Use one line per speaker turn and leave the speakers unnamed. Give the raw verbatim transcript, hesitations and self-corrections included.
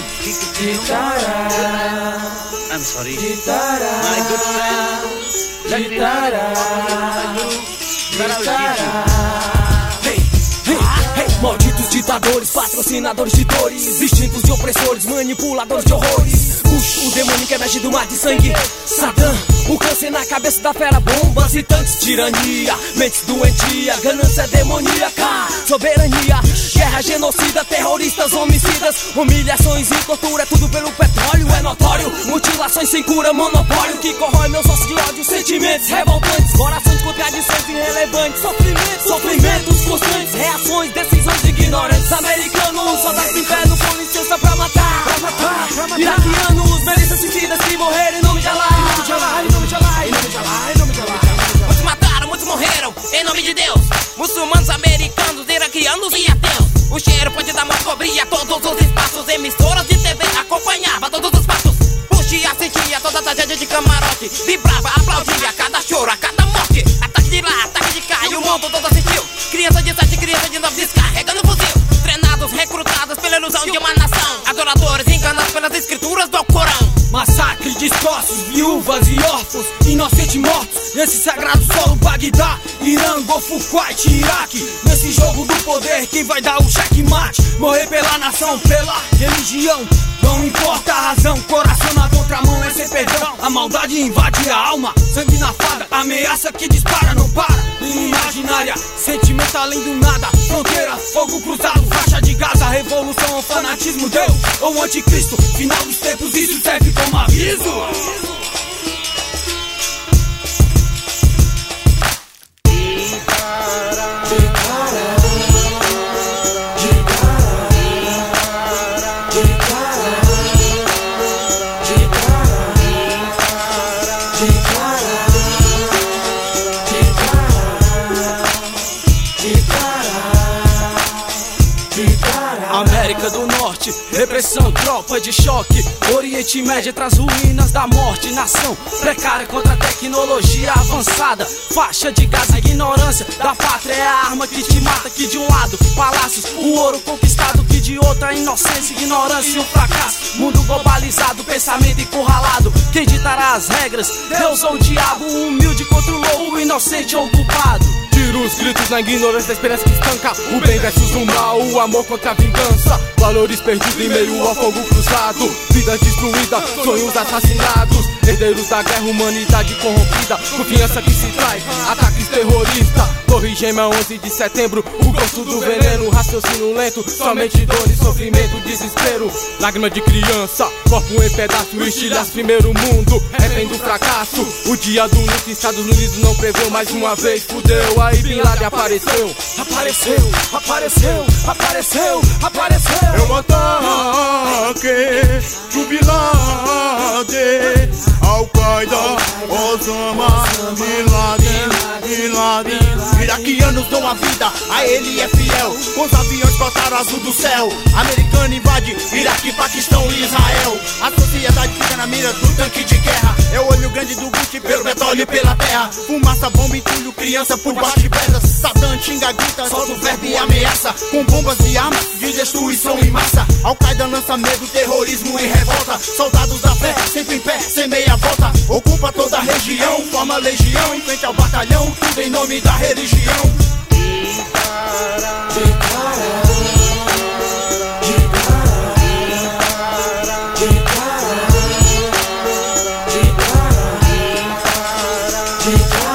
Gitara.
I'm sorry.
Gitara.
My good friend. Let me
Gitara.
Gitara.
Hey, hey, hey, malditos ditadores, patrocinadores de dores, instintos de opressores, manipuladores de horrores. Bush, o demônio que emerge do mar de sangue. Saddam, o câncer na cabeça da fera, bombas e tanques, tirania, mentes doentia, ganância demoníaca, soberania, guerra genocida, terroristas, homicidas, humilhações e tortura, tudo pelo petróleo, é notório. Mutilações sem cura, monopólio que corrói meus ossos de ódio, sentimentos revoltantes, corações, contradições irrelevantes, sofrimentos, sofrimentos constantes, reações, decisões ignorantes. Americanos, soldados do inferno com licença pra matar, pra matar, pra matar. Iraquianos, merecem suicidas que morreram em nome de Allah, em nome de Allah, em nome de Allah, em nome de Allah, em nome de Allah.
Muitos mataram, muitos morreram, em nome de Deus. Muçulmanos, americanos, iraquianos e ateus. O cheiro pode dar morte, cobria todos os espaços. Emissoras de T V acompanhava todos os passos. Puxia, sentia toda a tragédia de camarote. Vibrava, aplaudia cada choro, a cada morte. Ataque de lá, ataque de cá, e o mundo todo sentiu. Criança de sete, criança de nove, descarregando fuzil. Treinados, recrutados pela ilusão de uma nação. Adoradores, enganados pelas escrituras do Corão.
Massacre de destroços, viúvas e órfãos, inocentes mortos. Nesse sagrado solo, Bagdá, Irã, Golfo, Kuwait, Iraque. Nesse jogo do poder, quem vai dar o checkmate? Morrer pela nação, pela religião. Não importa a razão, coração na contramão é sem perdão. A maldade invade a alma, sangue na fada, ameaça que dispara, não para. Imaginária, sentimento além do nada. Fronteira, fogo cruzado, faixa de Gaza. Revolução ou fanatismo, Deus ou anticristo. Final dos tempos, isso serve como aviso. América do Norte, repressão, tropa de choque. Oriente Médio traz ruínas da morte. Nação precária contra a tecnologia avançada. Faixa de Gaza, ignorância da pátria é a arma que te mata. Que de um lado, palácios, o ouro conquistado. Que de outra, inocência, ignorância e um fracasso. Mundo globalizado, pensamento encurralado. Quem ditará as regras? Deus ou o diabo? O humilde controlou o inocente ou o culpado. Tira os gritos na ignorância, a esperança que estanca. O bem versus o mal, o amor contra a vingança. Valores perdidos em meio ao fogo cruzado. Vidas destruídas, sonhos assassinados. Herdeiros da guerra, humanidade corrompida. Confiança que se trai, ataques terroristas. Torre Gêmea, onze de setembro. O gosto do veneno, raciocínio lento. Somente dor e sofrimento, desespero. Lágrima de criança, corpo em pedaço. Estilhaço, primeiro mundo, refém do fracasso. O dia do luto, Estados Unidos não preveu. Mais uma vez, fudeu, aí Bin Laden apareceu. Apareceu, apareceu, apareceu, apareceu.
É um ataque do Bin Laden, Al-Qaeda, Osama, Bin Laden, Bin Laden. Iraquianos dão a vida, a ele é fiel. Com os aviões cortaram azul do céu. Americano invade Iraque, Paquistão e Israel. A sociedade fica na mira do tanque de guerra. É o olho grande do Bush pelo petróleo e pela terra. Fumaça, bomba, entulho, criança por baixo de pedras. Saddam xinga, grita, solta o verbo e ameaça. Com bombas e armas de destruição em massa. Al-Qaeda lança medo, terrorismo e revolta. Soldados da fé, sempre em pé, sem meia volta. Ocupa toda a região, forma legião. Em frente ao batalhão, tudo em nome da religião.
Gitara.